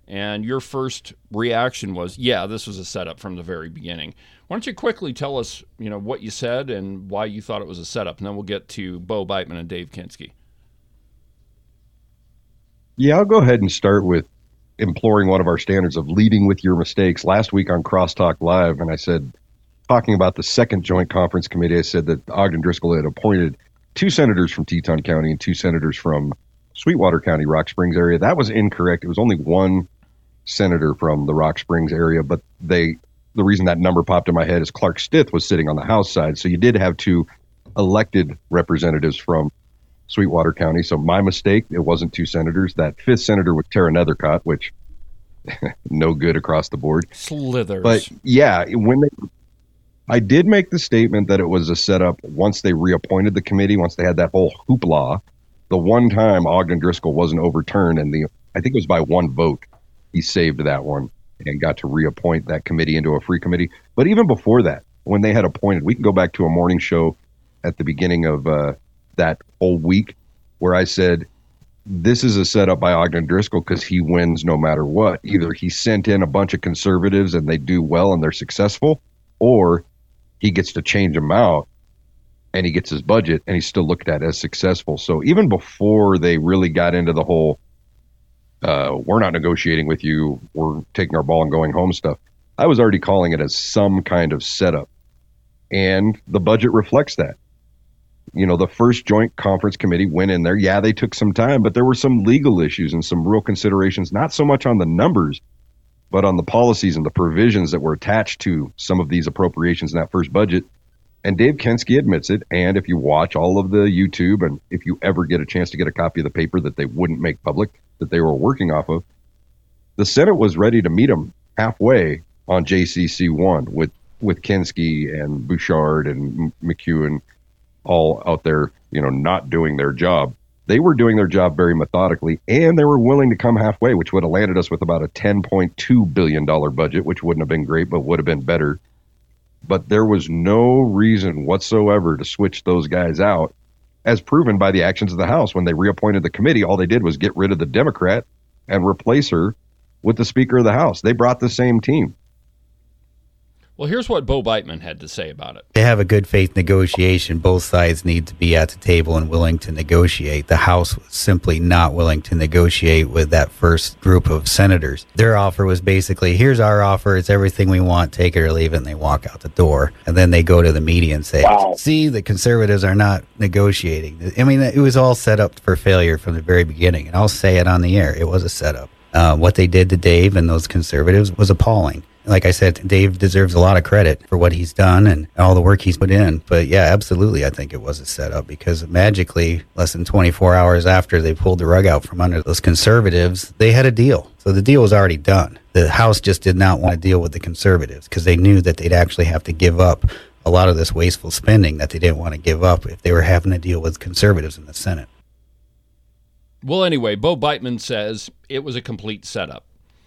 And your first reaction was, yeah, this was a setup from the very beginning. Why don't you quickly tell us, you know, what you said and why you thought it was a setup, and then we'll get to Bo Beitman and Dave Kinske. Yeah, I'll go ahead and start with imploring one of our standards of leading with your mistakes. Last week on Crosstalk Live, and I said, talking about the second Joint Conference Committee, I said that Ogden Driscoll had appointed two senators from Teton County and two senators from Sweetwater County, Rock Springs area. That was incorrect. It was only one senator from the Rock Springs area, but they the reason that number popped in my head is Clark Stith was sitting on the House side, so you did have two elected representatives from Sweetwater County. So my mistake, it wasn't two senators. That fifth senator was Tara Nethercott, which no good across the board. Slithers. But yeah, when they, I did make the statement that it was a setup once they reappointed the committee, once they had that whole hoopla. The one time Ogden Driscoll wasn't overturned, and the I think it was by one vote, he saved that one and got to reappoint that committee into a free committee. But even before that, when they had appointed, we can go back to a morning show at the beginning of uh, that whole week where I said, this is a setup by Ogden Driscoll because he wins no matter what. Either he sent in a bunch of conservatives and they do well and they're successful, or he gets to change them out and he gets his budget and he's still looked at as successful. So even before they really got into the whole Uh, we're not negotiating with you, we're taking our ball and going home stuff, I was already calling it as some kind of setup. And the budget reflects that. You know, the first Joint Conference Committee went in there. Yeah, they took some time, but there were some legal issues and some real considerations, not so much on the numbers, but on the policies and the provisions that were attached to some of these appropriations in that first budget. And Dave Kinske admits it. And if you watch all of the YouTube, and if you ever get a chance to get a copy of the paper that they wouldn't make public, that they were working off of, the Senate was ready to meet them halfway on J C C one with, with Kinske and Bouchard and McEwen all out there, you know, not doing their job. They were doing their job very methodically, and they were willing to come halfway, which would have landed us with about a ten point two billion dollars budget, which wouldn't have been great, but would have been better. But there was no reason whatsoever to switch those guys out, as proven by the actions of the House. When they reappointed the committee, all they did was get rid of the Democrat and replace her with the Speaker of the House. They brought the same team. Well, here's what Bo Beitman had to say about it. To have a good faith negotiation, both sides need to be at the table and willing to negotiate. The House was simply not willing to negotiate with that first group of senators. Their offer was basically, here's our offer, it's everything we want, take it or leave it, and they walk out the door. And then they go to the media and say, wow, see, the conservatives are not negotiating. I mean, it was all set up for failure from the very beginning. And I'll say it on the air, it was a setup. Uh, what they did to Dave and those conservatives was appalling. Like I said, Dave deserves a lot of credit for what he's done and all the work he's put in. But yeah, absolutely, I think it was a setup, because magically, less than twenty-four hours after they pulled the rug out from under those conservatives, they had a deal. So the deal was already done. The House just did not want to deal with the conservatives because they knew that they'd actually have to give up a lot of this wasteful spending that they didn't want to give up if they were having to deal with conservatives in the Senate. Well, anyway, Bo Beitman says it was a complete setup.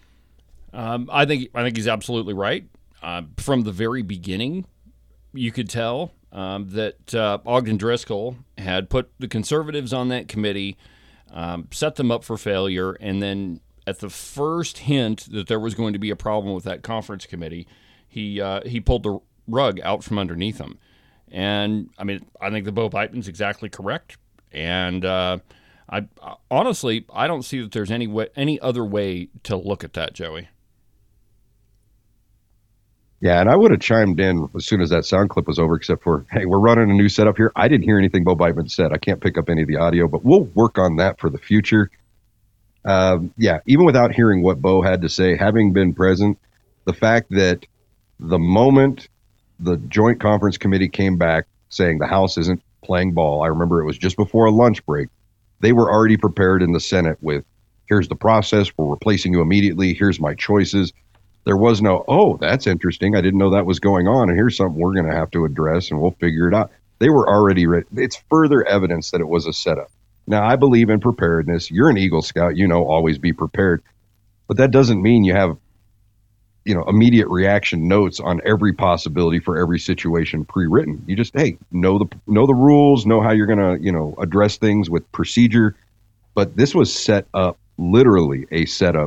Um, I think I think he's absolutely right. Uh, from the very beginning, you could tell um, that uh, Ogden Driscoll had put the conservatives on that committee, um, set them up for failure, and then at the first hint that there was going to be a problem with that conference committee, he uh, he pulled the rug out from underneath them. And I mean, I think the Bo Beitman's exactly correct. And uh, I honestly, I don't see that there's any way, any other way to look at that, Joey. Yeah, and I would have chimed in as soon as that sound clip was over, except for, hey, we're running a new setup here. I didn't hear anything Bo Beitman said. I can't pick up any of the audio, but we'll work on that for the future. Um, yeah, even without hearing what Bo had to say, having been present, the fact that the moment the Joint Conference Committee came back saying the House isn't playing ball, I remember it was just before a lunch break, they were already prepared in the Senate with, here's the process, we're replacing you immediately, here's my choices. There was no, oh, that's interesting, I didn't know that was going on, and here's something we're going to have to address, and we'll figure it out. They were already ready. It's further evidence that it was a setup. Now, I believe in preparedness. You're an Eagle Scout, you know, always be prepared. But that doesn't mean you have, you know, immediate reaction notes on every possibility for every situation pre-written. You just, hey, know the know the rules, know how you're going to, you know, address things with procedure. But this was set up, literally a setup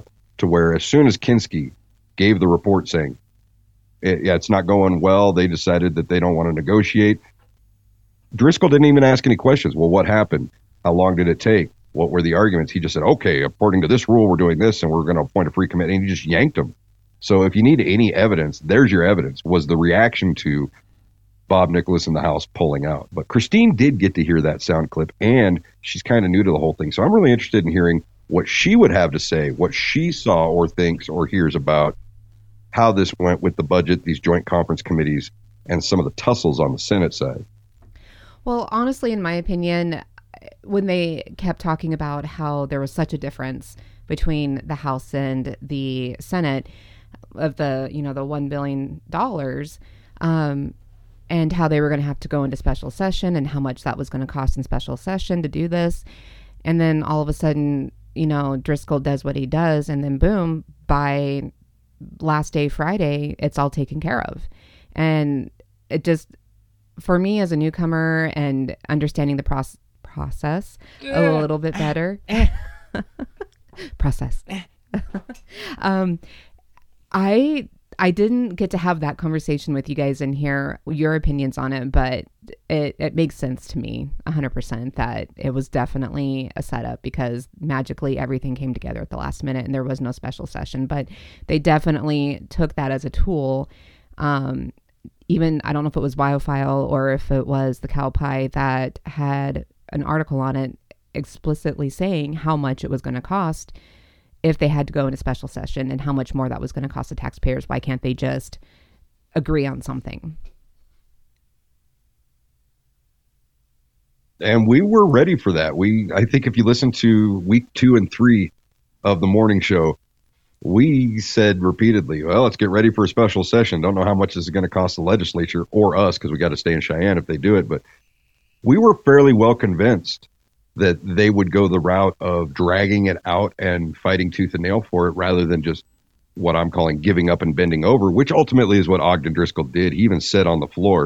to where as soon as Kinski gave the report saying, yeah, it's not going well, they decided that they don't want to negotiate, Driscoll didn't even ask any questions. Well, what happened? How long did it take? What were the arguments? He just said, okay, according to this rule, we're doing this, and we're going to appoint a free committee, and he just yanked them. So if you need any evidence, there's your evidence, was the reaction to Bob Nicholas in the House pulling out. But Christine did get to hear that sound clip, and she's kind of new to the whole thing. So I'm really interested in hearing what she would have to say, what she saw or thinks or hears about how this went with the budget, these joint conference committees, and some of the tussles on the Senate side. Well, honestly, in my opinion, when they kept talking about how there was such a difference between the House and the Senate of the, you know, the one billion dollars, um, and how they were going to have to go into special session and how much that was going to cost in special session to do this. And then all of a sudden, you know, Driscoll does what he does, and then boom, by last day Friday, it's all taken care of. And it just, for me as a newcomer and understanding the process, process a little bit better. process. um, I I didn't get to have that conversation with you guys and hear your opinions on it, but it, it makes sense to me one hundred percent that it was definitely a setup because magically everything came together at the last minute and there was no special session. But they definitely took that as a tool. Um, even, I don't know if it was Biofile or if it was the Cow Pie that had an article on it explicitly saying how much it was going to cost if they had to go into special session and how much more that was going to cost the taxpayers. Why can't they just agree on something? And we were ready for that. We, I think if you listen to week two and three of the morning show, we said repeatedly, well, let's get ready for a special session. Don't know how much this is going to cost the legislature or us because we got to stay in Cheyenne if they do it. But we were fairly well convinced that they would go the route of dragging it out and fighting tooth and nail for it rather than just what I'm calling giving up and bending over, which ultimately is what Ogden Driscoll did. He even said on the floor,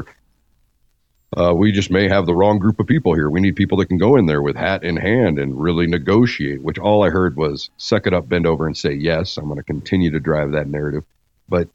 uh, we just may have the wrong group of people here. We need people that can go in there with hat in hand and really negotiate, which all I heard was suck it up, bend over and say, yes, I'm going to continue to drive that narrative. But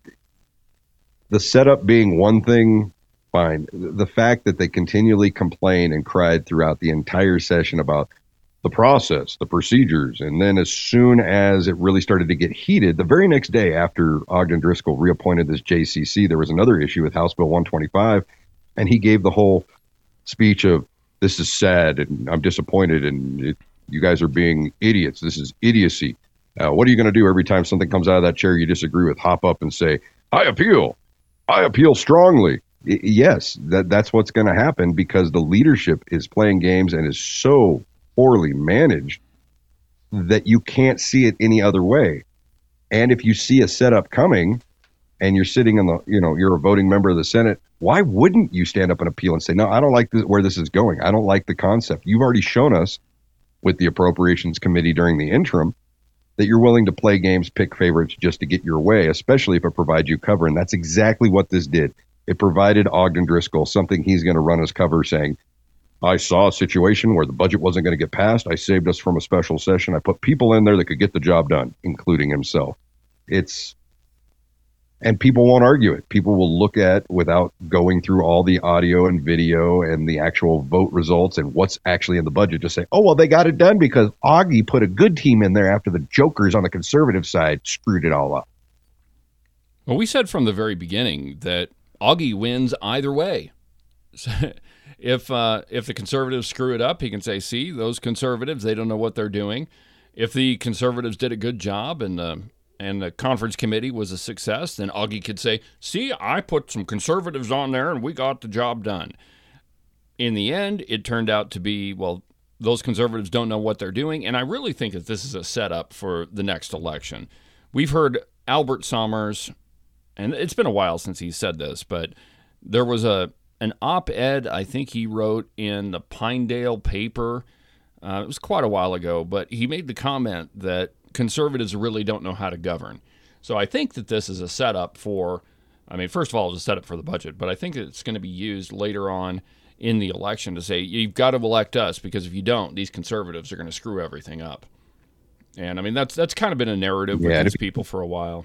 the setup being one thing, fine. The fact that they continually complained and cried throughout the entire session about the process, the procedures, and then as soon as it really started to get heated, the very next day after Ogden Driscoll reappointed this J C C, there was another issue with House Bill one twenty-five, and he gave the whole speech of, this is sad, and I'm disappointed, and it, you guys are being idiots. This is idiocy. Uh, what are you going to do every time something comes out of that chair you disagree with? Hop up and say, I appeal. I appeal strongly. Yes, that that's what's going to happen because the leadership is playing games and is so poorly managed that you can't see it any other way. And if you see a setup coming and you're sitting in the, you know, you're a voting member of the Senate, why wouldn't you stand up and appeal and say, no, I don't like this, where this is going. I don't like the concept. You've already shown us with the Appropriations Committee during the interim that you're willing to play games, pick favorites just to get your way, especially if it provides you cover. And that's exactly what this did. It provided Ogden Driscoll something he's going to run as cover saying, I saw a situation where the budget wasn't going to get passed. I saved us from a special session. I put people in there that could get the job done, including himself. It's, and people won't argue it. People will look at, without going through all the audio and video and the actual vote results and what's actually in the budget, just say, oh, well, they got it done because Augie put a good team in there after the jokers on the conservative side screwed it all up. Well, we said from the very beginning that Augie wins either way. if uh, if the conservatives screw it up, he can say, see, those conservatives, they don't know what they're doing. If the conservatives did a good job and the, and the conference committee was a success, then Augie could say, see, I put some conservatives on there and we got the job done. In the end, it turned out to be, well, those conservatives don't know what they're doing. And I really think that this is a setup for the next election. We've heard Albert Sommers, and it's been a while since he said this, but there was a an op-ed I think he wrote in the Pinedale paper. Uh, it was quite a while ago, but he made the comment that conservatives really don't know how to govern. So I think that this is a setup for, I mean, first of all, it's a setup for the budget, but I think it's going to be used later on in the election to say, you've got to elect us because if you don't, these conservatives are going to screw everything up. And I mean, that's that's kind of been a narrative with Yeah, these if- people for a while.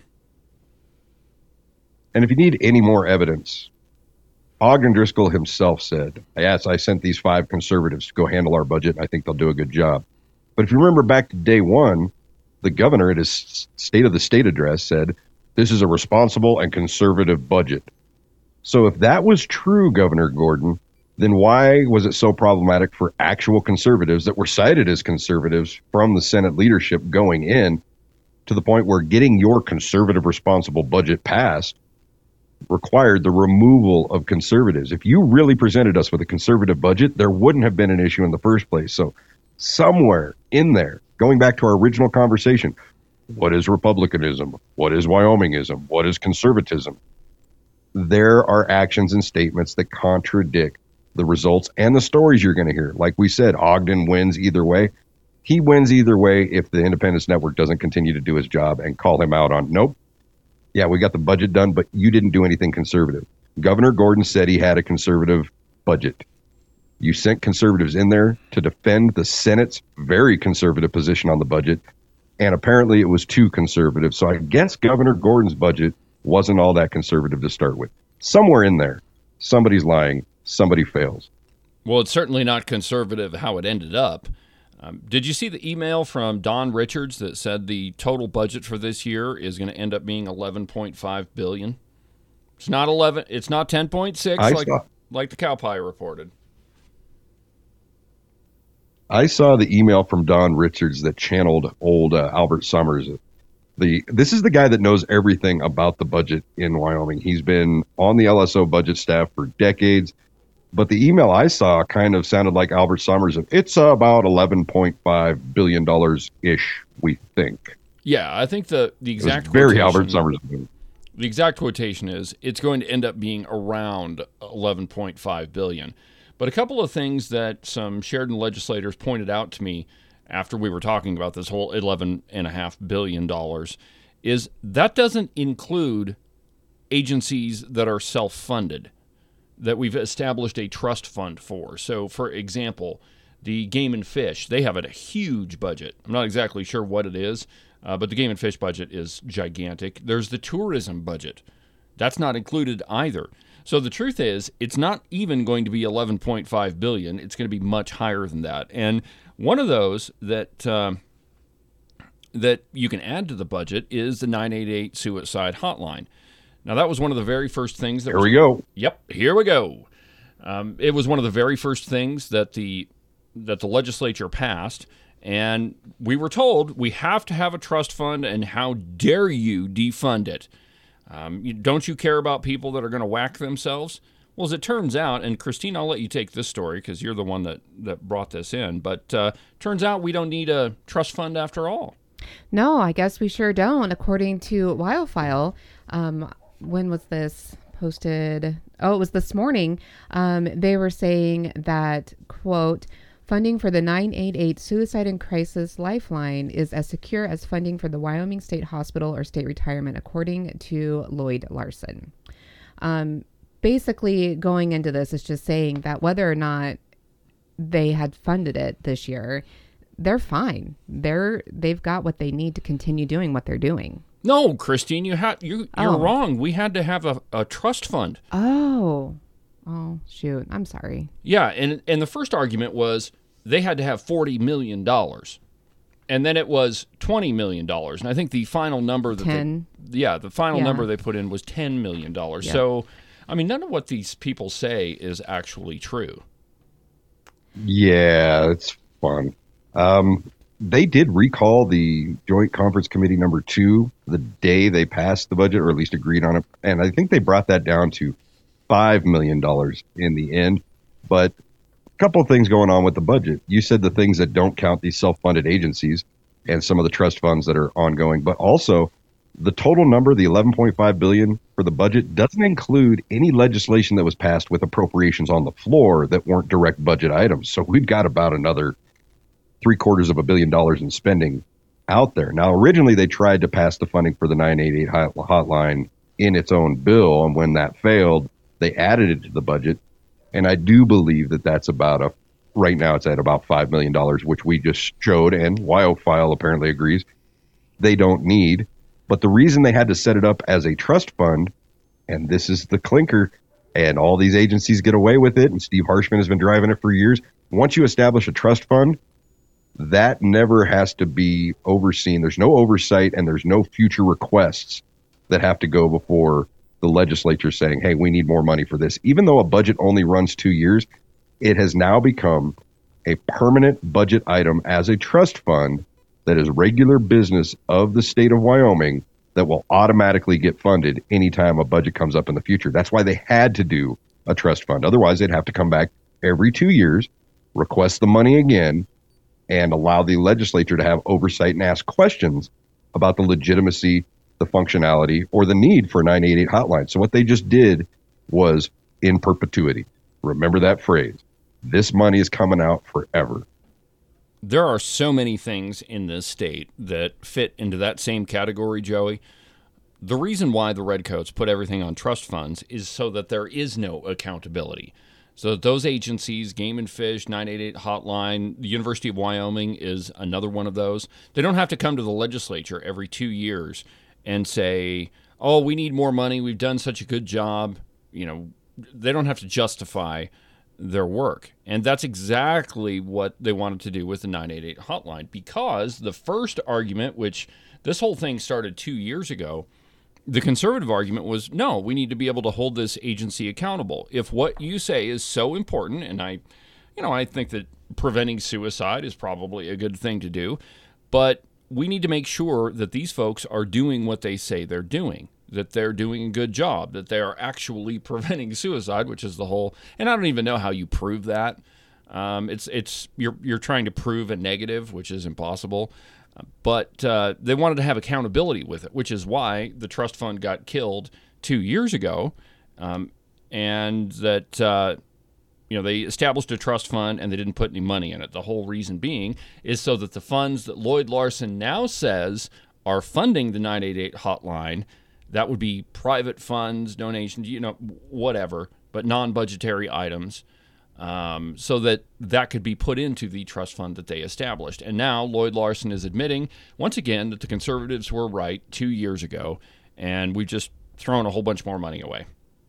And if you need any more evidence, Ogden Driscoll himself said, yes, I sent these five conservatives to go handle our budget. I think they'll do a good job. But if you remember back to day one, the governor at his State of the State address said, this is a responsible and conservative budget. So if that was true, Governor Gordon, then why was it so problematic for actual conservatives that were cited as conservatives from the Senate leadership going in to the point where getting your conservative responsible budget passed required the removal of conservatives? If you really presented us with a conservative budget, there wouldn't have been an issue in the first place. So somewhere in there, going back to our original conversation, what is Republicanism? What is Wyomingism? What is conservatism? There are actions and statements that contradict the results and the stories you're going to hear. Like we said, Ogden wins either way. He wins either way if the Independence Network doesn't continue to do his job and call him out on, nope, yeah, we got the budget done, but you didn't do anything conservative. Governor Gordon said he had a conservative budget. You sent conservatives in there to defend the Senate's very conservative position on the budget, and apparently it was too conservative. So I guess Governor Gordon's budget wasn't all that conservative to start with. Somewhere in there, somebody's lying, somebody fails. Well, it's certainly not conservative how it ended up. Um, did you see the email from Don Richards that said the total budget for this year is going to end up being eleven point five billion dollars? It's not eleven. It's not ten point six I like saw- like the Cow Pie reported. I saw the email from Don Richards that channeled old uh, Albert Summers. The this is the guy that knows everything about the budget in Wyoming. He's been on the L S O budget staff for decades. But the email I saw kind of sounded like Albert Summers. It's about eleven point five billion dollars ish, we think. Yeah, I think the the It was exact very quotation- Albert Summers. The exact quotation is it's going to end up being around eleven point five billion dollars. But a couple of things that some Sheridan legislators pointed out to me after we were talking about this whole eleven point five billion dollars is that doesn't include agencies that are self-funded, that we've established a trust fund for. So, for example, the Game and Fish, they have a huge budget. I'm not exactly sure what it is, uh, but the Game and Fish budget is gigantic. There's the tourism budget. That's not included either. So the truth is, it's not even going to be eleven point five billion dollars. It's going to be much higher than that. And one of those that uh, that you can add to the budget is the nine eight eight suicide hotline. Now, that was one of the very first things that Here was, we go. Yep, here we go. Um, it was one of the very first things that the that the legislature passed, and we were told we have to have a trust fund, and how dare you defund it? Um, you, don't you care about people that are going to whack themselves? Well, as it turns out, and Christine, I'll let you take this story because you're the one that, that brought this in, but uh, turns out we don't need a trust fund after all. No, I guess we sure don't. According to Wildfile, um, when was this posted? Oh, it was this morning. Um, they were saying that, quote, funding for the nine eight eight Suicide and Crisis Lifeline is as secure as funding for the Wyoming State Hospital or state retirement, according to Lloyd Larson. Um, basically, going into this is just saying that whether or not they had funded it this year, they're fine. They're they've got what they need to continue doing what they're doing. No, Christine, you had you you're Oh. wrong. We had to have a, a trust fund. Oh, oh, shoot. I'm sorry. Yeah, and and the first argument was they had to have forty million dollars, and then it was twenty million dollars, and I think the final number that ten. They, yeah, the final Yeah. number they put in was ten million dollars. Yeah. So, I mean, none of what these people say is actually true. Yeah, it's fun. Um, they did recall the Joint Conference Committee number two the day they passed the budget, or at least agreed on it. And I think they brought that down to five million dollars in the end. But a couple of things going on with the budget. You said the things that don't count these self-funded agencies and some of the trust funds that are ongoing, but also the total number, the eleven point five billion dollars for the budget, doesn't include any legislation that was passed with appropriations on the floor that weren't direct budget items. So we've got about another three quarters of a billion dollars in spending out there. Now, originally they tried to pass the funding for the nine eight eight hot- hotline in its own bill, and when that failed, they added it to the budget. And I do believe that that's about a right now it's at about five million dollars, which we just showed, and WyoFile apparently agrees they don't need. But the reason they had to set it up as a trust fund, and this is the clinker, and all these agencies get away with it, and Steve Harshman has been driving it for years. Once you establish a trust fund, that never has to be overseen. There's no oversight, and there's no future requests that have to go before the legislature saying, hey, we need more money for this. Even though a budget only runs two years, it has now become a permanent budget item as a trust fund that is regular business of the state of Wyoming that will automatically get funded anytime a budget comes up in the future. That's why they had to do a trust fund. Otherwise, they'd have to come back every two years, request the money again, and allow the legislature to have oversight and ask questions about the legitimacy, the functionality, or the need for a nine eight eight hotline. So what they just did was in perpetuity. Remember that phrase. This money is coming out forever. There are so many things in this state that fit into that same category, Joey. The reason why the Redcoats put everything on trust funds is so that there is no accountability. So that those agencies, Game and Fish, nine eight eight Hotline, the University of Wyoming is another one of those. They don't have to come to the legislature every two years and say, oh, we need more money. We've done such a good job. You know, they don't have to justify their work. And that's exactly what they wanted to do with the nine eight eight hotline, because the first argument, which this whole thing started two years ago, the conservative argument was, no, we need to be able to hold this agency accountable. If what you say is so important, and I, you know, I think that preventing suicide is probably a good thing to do, but we need to make sure that these folks are doing what they say they're doing, that they're doing a good job, that they are actually preventing suicide, which is the whole, and I don't even know how you prove that. Um, it's, it's, you're, you're trying to prove a negative, which is impossible. But uh, they wanted to have accountability with it, which is why the trust fund got killed two years ago. Um, and that, uh, you know, they established a trust fund and they didn't put any money in it. The whole reason being is so that the funds that Lloyd Larsen now says are funding the nine eight eight hotline, that would be private funds, donations, you know, whatever, but non-budgetary items, um, so that that could be put into the trust fund that they established. And now Lloyd Larsen is admitting, once again, that the conservatives were right two years ago, and we've just thrown a whole bunch more money away.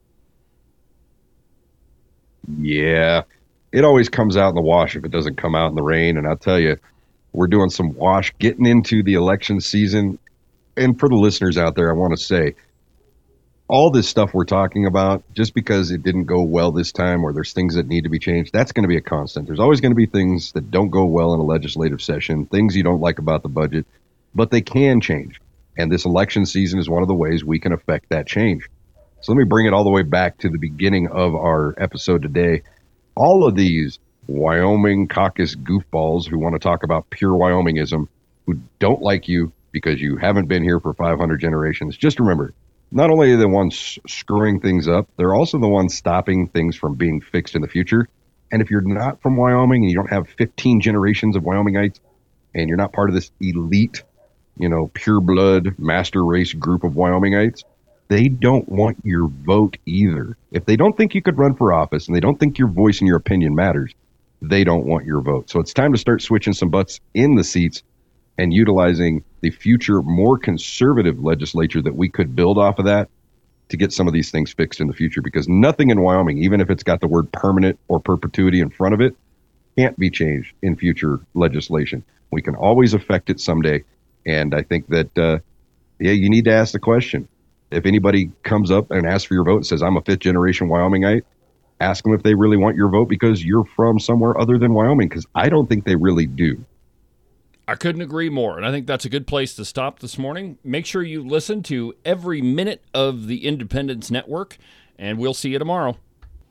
Yeah, it always comes out in the wash if it doesn't come out in the rain. And I'll tell you, we're doing some wash getting into the election season. And for the listeners out there, I want to say, all this stuff we're talking about, just because it didn't go well this time or there's things that need to be changed, that's going to be a constant. There's always going to be things that don't go well in a legislative session, things you don't like about the budget, but they can change. And this election season is one of the ways we can affect that change. So let me bring it all the way back to the beginning of our episode today. All of these Wyoming caucus goofballs who want to talk about pure Wyomingism, who don't like you because you haven't been here for five hundred generations, just remember, not only are they the ones screwing things up, they're also the ones stopping things from being fixed in the future. And if you're not from Wyoming and you don't have fifteen generations of Wyomingites and you're not part of this elite, you know, pure blood master race group of Wyomingites, they don't want your vote either. If they don't think you could run for office and they don't think your voice and your opinion matters, they don't want your vote. So it's time to start switching some butts in the seats and utilizing the future more conservative legislature that we could build off of that to get some of these things fixed in the future, because nothing in Wyoming, even if it's got the word permanent or perpetuity in front of it, can't be changed in future legislation. We can always affect it someday. And I think that, uh, yeah, you need to ask the question. If anybody comes up and asks for your vote and says, I'm a fifth generation Wyomingite, ask them if they really want your vote because you're from somewhere other than Wyoming, because I don't think they really do. I couldn't agree more, and I think that's a good place to stop this morning. Make sure you listen to every minute of the Independence Network, and we'll see you tomorrow.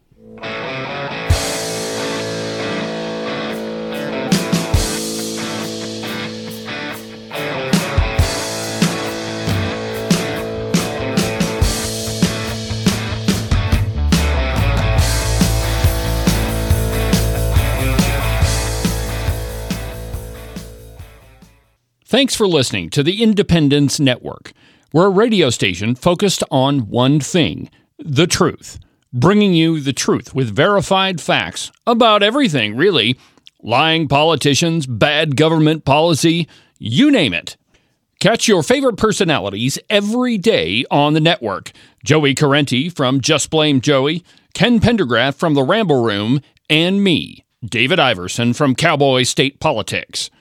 Thanks for listening to the Independence Network. We're a radio station focused on one thing, the truth. bringing you the truth with verified facts about everything, really. Lying politicians, bad government policy, you name it. Catch your favorite personalities every day on the network. Joey Correnti from Just Blame Joey, Ken Pendergraft from The Ramble Room, and me, David Iverson from Cowboy State Politics.